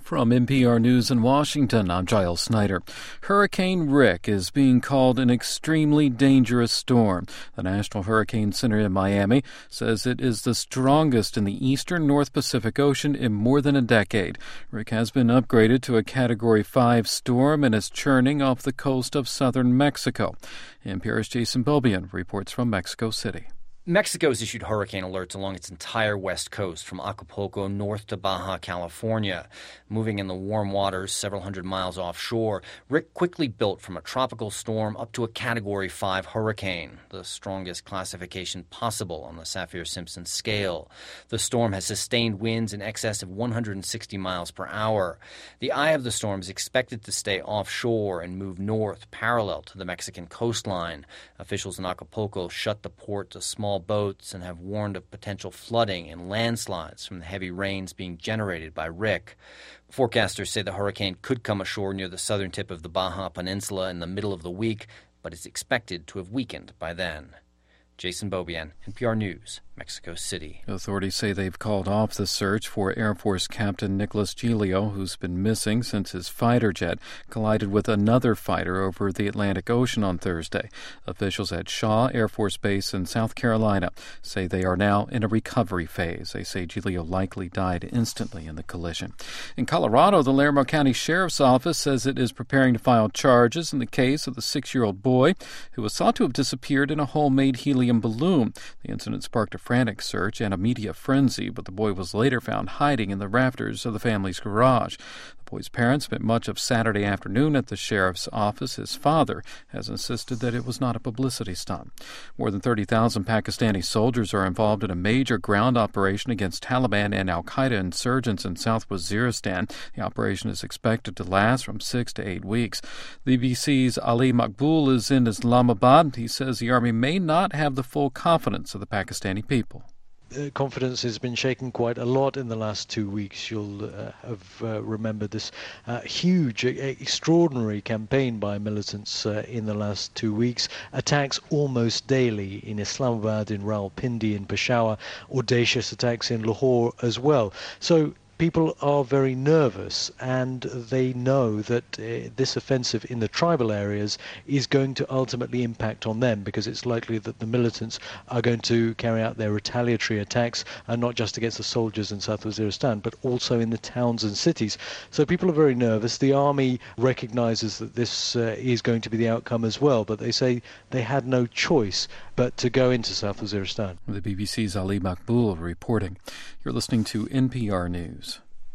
From NPR News in Washington, I'm Giles Snyder. Hurricane Rick is being called an extremely dangerous storm. The National Hurricane Center in Miami says it is the strongest in the eastern North Pacific Ocean in more than a decade. Rick has been upgraded to a Category 5 storm and is churning off the coast of southern Mexico. NPR's Jason Beaubien reports from Mexico City. Mexico's issued hurricane alerts along its entire west coast, from Acapulco north to Baja California. Moving in the warm waters several hundred miles offshore, Rick quickly built from a tropical storm up to a Category 5 hurricane, the strongest classification possible on the Saffir-Simpson scale. The storm has sustained winds in excess of 160 miles per hour. The eye of the storm is expected to stay offshore and move north, parallel to the Mexican coastline. Officials in Acapulco shut the port to small boats and have warned of potential flooding and landslides from the heavy rains being generated by Rick. Forecasters say the hurricane could come ashore near the southern tip of the Baja Peninsula in the middle of the week, but is expected to have weakened by then. Jason Beaubien, NPR News, Mexico City. Authorities say they've called off the search for Air Force Captain Nicholas Giglio, who's been missing since his fighter jet collided with another fighter over the Atlantic Ocean on Thursday. Officials at Shaw Air Force Base in South Carolina say they are now in a recovery phase. They say Giglio likely died instantly in the collision. In Colorado, the Larimer County Sheriff's Office says it is preparing to file charges in the case of the 6-year-old boy who was thought to have disappeared in a homemade helium balloon. The incident sparked a frantic search and a media frenzy, but the boy was later found hiding in the rafters of the family's garage. The boy's parents spent much of Saturday afternoon at the sheriff's office. His father has insisted that it was not a publicity stunt. More than 30,000 Pakistani soldiers are involved in a major ground operation against Taliban and al-Qaeda insurgents in South Waziristan. The operation is expected to last from 6 to 8 weeks. The BBC's Ali Maqbool is in Islamabad. He says the army may not have the full confidence of the Pakistani people. Confidence has been shaken quite a lot in the last 2 weeks. You'll have remembered this huge, extraordinary campaign by militants in the last 2 weeks. Attacks almost daily in Islamabad, in Rawalpindi, in Peshawar, audacious attacks in Lahore as well. So people are very nervous, and they know that this offensive in the tribal areas is going to ultimately impact on them, because it's likely that the militants are going to carry out their retaliatory attacks, and not just against the soldiers in South Waziristan, but also in the towns and cities. So people are very nervous. The army recognizes that this is going to be the outcome as well, but they say they had no choice but to go into South Waziristan. The BBC's Ali Maqbool reporting. You're listening to NPR News.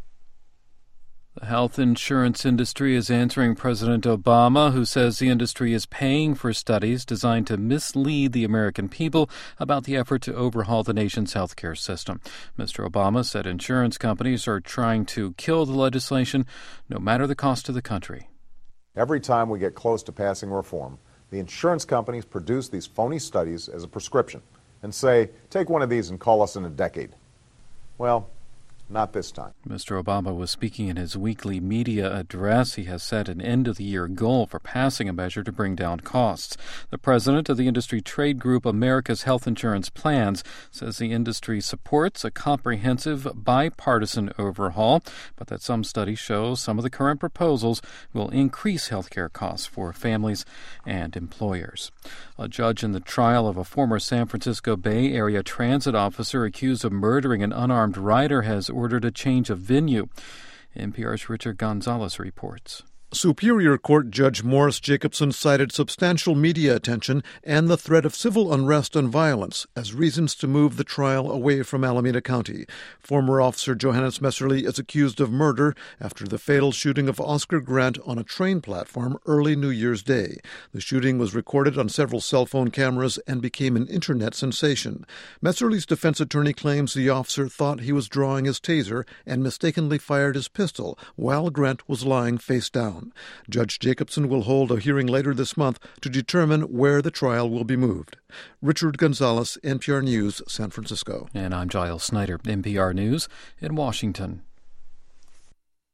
The health insurance industry is answering President Obama, who says the industry is paying for studies designed to mislead the American people about the effort to overhaul the nation's healthcare system. Mr. Obama said insurance companies are trying to kill the legislation, no matter the cost to the country. Every time we get close to passing reform, the insurance companies produce these phony studies as a prescription and say, take one of these and call us in a decade. Well, not this time. Mr. Obama was speaking in his weekly media address. He has set an end-of-the-year goal for passing a measure to bring down costs. The president of the industry trade group America's Health Insurance Plans says the industry supports a comprehensive bipartisan overhaul, but that some studies show some of the current proposals will increase health care costs for families and employers. A judge in the trial of a former San Francisco Bay Area transit officer accused of murdering an unarmed rider has ordered a change of venue. NPR's Richard Gonzalez reports. Superior Court Judge Morris Jacobson cited substantial media attention and the threat of civil unrest and violence as reasons to move the trial away from Alameda County. Former Officer Johannes Messerly is accused of murder after the fatal shooting of Oscar Grant on a train platform early New Year's Day. The shooting was recorded on several cell phone cameras and became an internet sensation. Messerly's defense attorney claims the officer thought he was drawing his taser and mistakenly fired his pistol while Grant was lying face down. Judge Jacobson will hold a hearing later this month to determine where the trial will be moved. Richard Gonzalez, NPR News, San Francisco. And I'm Giles Snyder, NPR News in Washington.